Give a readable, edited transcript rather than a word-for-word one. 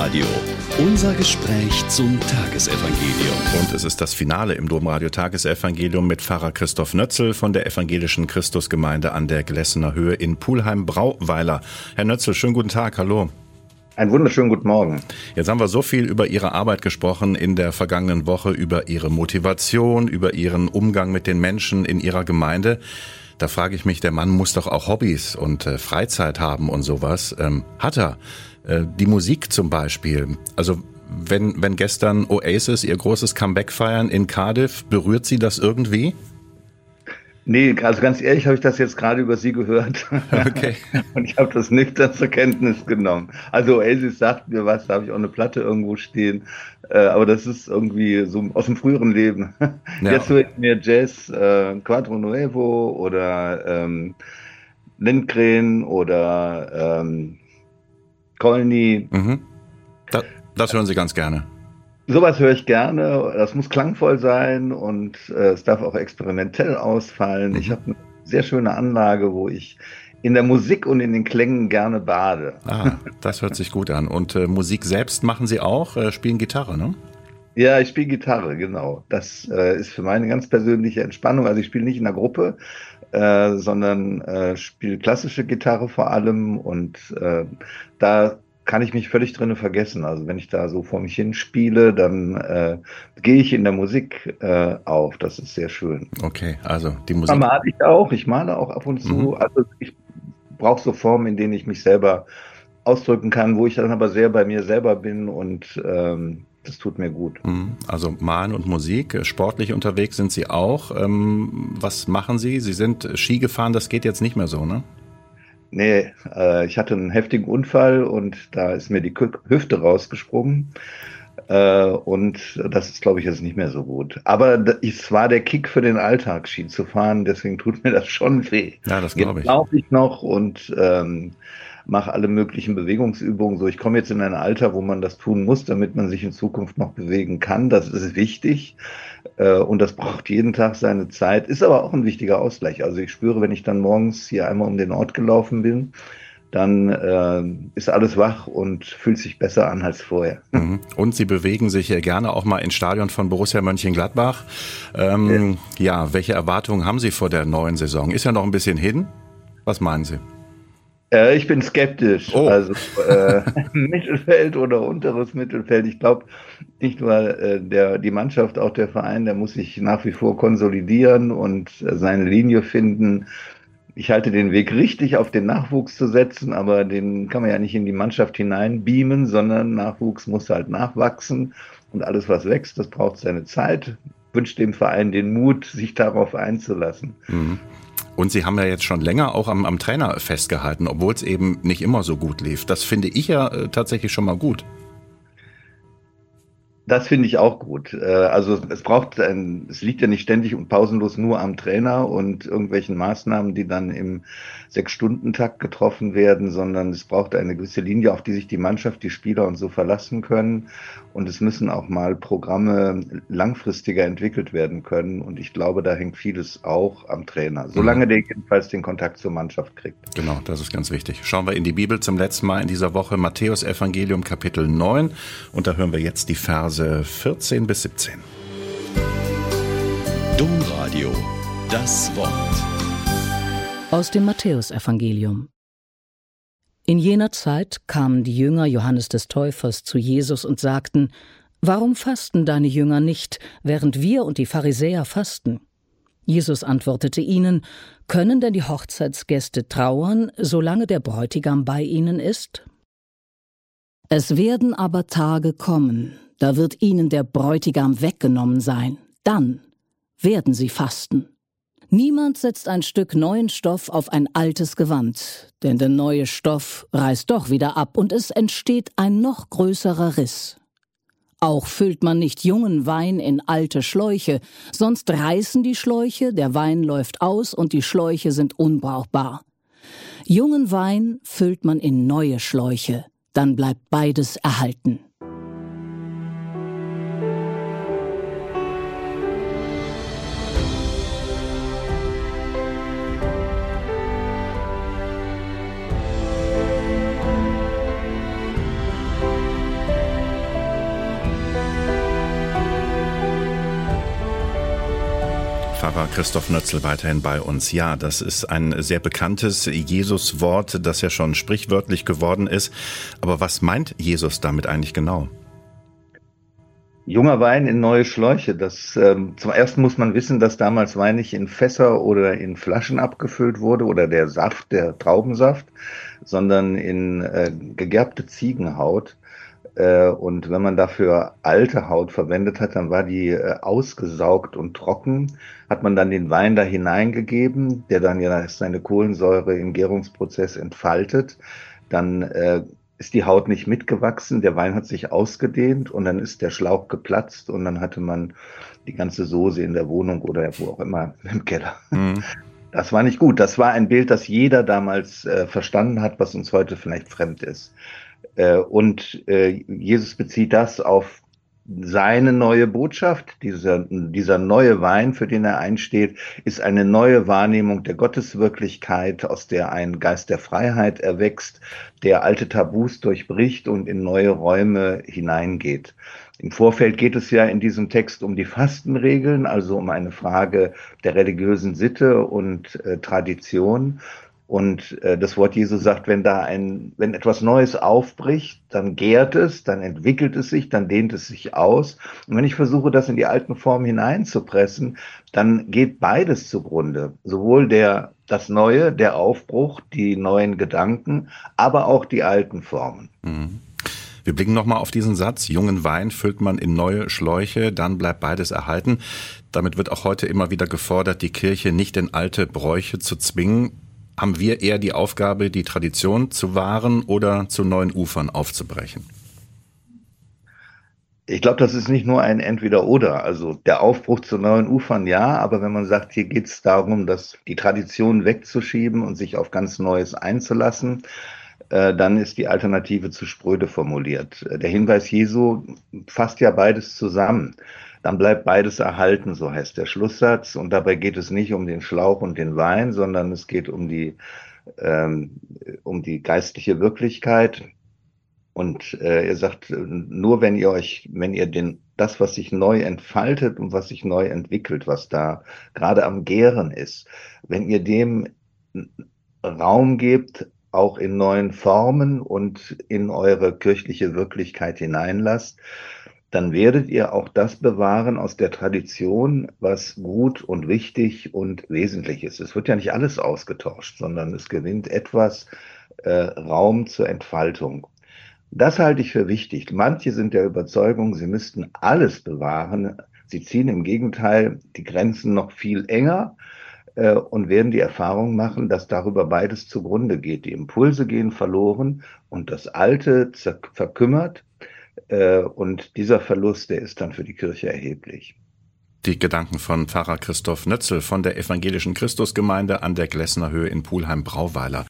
Domradio. Unser Gespräch zum Tagesevangelium. Und es ist das Finale im Domradio Tagesevangelium mit Pfarrer Christoph Nötzel von der Evangelischen Christusgemeinde an der Glessener Höhe in Pulheim-Brauweiler. Herr Nötzel, schönen guten Tag, hallo. Einen wunderschönen guten Morgen. Jetzt haben wir so viel über Ihre Arbeit gesprochen in der vergangenen Woche, über Ihre Motivation, über Ihren Umgang mit den Menschen in Ihrer Gemeinde. Da frage ich mich, der Mann muss doch auch Hobbys und Freizeit haben und sowas. Hat er? Die Musik zum Beispiel. Also wenn gestern Oasis ihr großes Comeback feiern in Cardiff, berührt Sie das irgendwie? Nee, also ganz ehrlich habe ich das jetzt gerade über Sie gehört. Okay. Und ich habe das nüchtern zur Kenntnis genommen. Also Oasis sagt mir was, da habe ich auch eine Platte irgendwo stehen. Aber das ist irgendwie so aus dem früheren Leben. Ja. Jetzt höre ich mir Jazz, Quattro Nuevo oder Lindgren oder Colny. Mhm. Das hören Sie ganz gerne. Sowas höre ich gerne. Das muss klangvoll sein und es darf auch experimentell ausfallen. Ich habe eine sehr schöne Anlage, wo ich in der Musik und in den Klängen gerne bade. Ah, das hört sich gut an. Und Musik selbst machen Sie auch? Spielen Gitarre, ne? Ja, ich spiele Gitarre, genau. Das ist für meine ganz persönliche Entspannung. Also ich spiele nicht in einer Gruppe, sondern spiele klassische Gitarre vor allem und da kann ich mich völlig drinne vergessen. Also wenn ich da so vor mich hin spiele, dann gehe ich in der Musik auf. Das ist sehr schön. Okay, also die Musik. Da male ich auch. Ich male auch ab und zu. Also ich brauche so Formen, in denen ich mich selber ausdrücken kann, wo ich dann aber sehr bei mir selber bin und das tut mir gut. Also Malen und Musik, sportlich unterwegs sind Sie auch. Was machen Sie? Sie sind Ski gefahren, das geht jetzt nicht mehr so, ne? Nee, ich hatte einen heftigen Unfall und da ist mir die Hüfte rausgesprungen. Und das ist, glaube ich, jetzt nicht mehr so gut. Aber es war der Kick für den Alltag, Ski zu fahren, deswegen tut mir das schon weh. Ja, das glaube ich. Jetzt laufe ich noch und mache alle möglichen Bewegungsübungen. So, ich komme jetzt in ein Alter, wo man das tun muss, damit man sich in Zukunft noch bewegen kann. Das ist wichtig. Und das braucht jeden Tag seine Zeit. Ist aber auch ein wichtiger Ausgleich. Also ich spüre, wenn ich dann morgens hier einmal um den Ort gelaufen bin, dann ist alles wach und fühlt sich besser an als vorher. Und Sie bewegen sich ja gerne auch mal ins Stadion von Borussia Mönchengladbach. Ja, welche Erwartungen haben Sie vor der neuen Saison? Ist ja noch ein bisschen hin. Was meinen Sie? Ich bin skeptisch. Oh. Also Mittelfeld oder unteres Mittelfeld. Ich glaube, nicht nur die Mannschaft, auch der Verein, der muss sich nach wie vor konsolidieren und seine Linie finden. Ich halte den Weg richtig, auf den Nachwuchs zu setzen, aber den kann man ja nicht in die Mannschaft hineinbeamen, sondern Nachwuchs muss halt nachwachsen und alles, was wächst, das braucht seine Zeit. Ich wünsche dem Verein den Mut, sich darauf einzulassen. Und Sie haben ja jetzt schon länger auch am Trainer festgehalten, obwohl es eben nicht immer so gut lief. Das finde ich ja tatsächlich schon mal gut. Das finde ich auch gut. Also es liegt ja nicht ständig und pausenlos nur am Trainer und irgendwelchen Maßnahmen, die dann im 6-Stunden-Takt getroffen werden, sondern es braucht eine gewisse Linie, auf die sich die Mannschaft, die Spieler und so verlassen können. Und es müssen auch mal Programme langfristiger entwickelt werden können. Und ich glaube, da hängt vieles auch am Trainer, solange der jedenfalls den Kontakt zur Mannschaft kriegt. Genau, das ist ganz wichtig. Schauen wir in die Bibel zum letzten Mal in dieser Woche, Matthäus Evangelium Kapitel 9. Und da hören wir jetzt die Verse 14 bis 17. Domradio, das Wort. Aus dem Matthäusevangelium. In jener Zeit kamen die Jünger Johannes des Täufers zu Jesus und sagten: Warum fasten deine Jünger nicht, während wir und die Pharisäer fasten? Jesus antwortete ihnen: Können denn die Hochzeitsgäste trauern, solange der Bräutigam bei ihnen ist? Es werden aber Tage kommen, da wird ihnen der Bräutigam weggenommen sein. Dann werden sie fasten. Niemand setzt ein Stück neuen Stoff auf ein altes Gewand, denn der neue Stoff reißt doch wieder ab und es entsteht ein noch größerer Riss. Auch füllt man nicht jungen Wein in alte Schläuche, sonst reißen die Schläuche, der Wein läuft aus und die Schläuche sind unbrauchbar. Jungen Wein füllt man in neue Schläuche, dann bleibt beides erhalten. Pfarrer Christoph Nötzl weiterhin bei uns. Ja, das ist ein sehr bekanntes Jesus-Wort, das ja schon sprichwörtlich geworden ist. Aber was meint Jesus damit eigentlich genau? Junger Wein in neue Schläuche. Zum ersten muss man wissen, dass damals Wein nicht in Fässer oder in Flaschen abgefüllt wurde oder der Saft, der Traubensaft, sondern in gegerbte Ziegenhaut. Und wenn man dafür alte Haut verwendet hat, dann war die ausgesaugt und trocken. Hat man dann den Wein da hineingegeben, der dann ja seine Kohlensäure im Gärungsprozess entfaltet, dann ist die Haut nicht mitgewachsen, der Wein hat sich ausgedehnt und dann ist der Schlauch geplatzt und dann hatte man die ganze Soße in der Wohnung oder wo auch immer im Keller. Mhm. Das war nicht gut. Das war ein Bild, das jeder damals verstanden hat, was uns heute vielleicht fremd ist. Und Jesus bezieht das auf seine neue Botschaft. Dieser neue Wein, für den er einsteht, ist eine neue Wahrnehmung der Gotteswirklichkeit, aus der ein Geist der Freiheit erwächst, der alte Tabus durchbricht und in neue Räume hineingeht. Im Vorfeld geht es ja in diesem Text um die Fastenregeln, also um eine Frage der religiösen Sitte und Tradition. Und das Wort Jesu sagt, wenn etwas Neues aufbricht, dann gärt es, dann entwickelt es sich, dann dehnt es sich aus. Und wenn ich versuche, das in die alten Formen hineinzupressen, dann geht beides zugrunde. Sowohl das Neue, der Aufbruch, die neuen Gedanken, aber auch die alten Formen. Mhm. Wir blicken nochmal auf diesen Satz, jungen Wein füllt man in neue Schläuche, dann bleibt beides erhalten. Damit wird auch heute immer wieder gefordert, die Kirche nicht in alte Bräuche zu zwingen. Haben wir eher die Aufgabe, die Tradition zu wahren oder zu neuen Ufern aufzubrechen? Ich glaube, das ist nicht nur ein Entweder-Oder. Also der Aufbruch zu neuen Ufern, ja, aber wenn man sagt, hier geht es darum, die Tradition wegzuschieben und sich auf ganz Neues einzulassen, dann ist die Alternative zu spröde formuliert. Der Hinweis Jesu fasst ja beides zusammen. Dann bleibt beides erhalten, so heißt der Schlusssatz. Und dabei geht es nicht um den Schlauch und den Wein, sondern es geht um die geistliche Wirklichkeit. Und er sagt, nur wenn ihr das, was sich neu entfaltet und was sich neu entwickelt, was da gerade am Gären ist, wenn ihr dem Raum gebt, auch in neuen Formen und in eure kirchliche Wirklichkeit hineinlasst, dann werdet ihr auch das bewahren aus der Tradition, was gut und wichtig und wesentlich ist. Es wird ja nicht alles ausgetauscht, sondern es gewinnt etwas Raum zur Entfaltung. Das halte ich für wichtig. Manche sind der Überzeugung, sie müssten alles bewahren. Sie ziehen im Gegenteil die Grenzen noch viel enger und werden die Erfahrung machen, dass darüber beides zugrunde geht. Die Impulse gehen verloren und das Alte verkümmert. Und dieser Verlust, der ist dann für die Kirche erheblich. Die Gedanken von Pfarrer Christoph Nötzl von der Evangelischen Christusgemeinde an der Glessner Höhe in Pulheim-Brauweiler.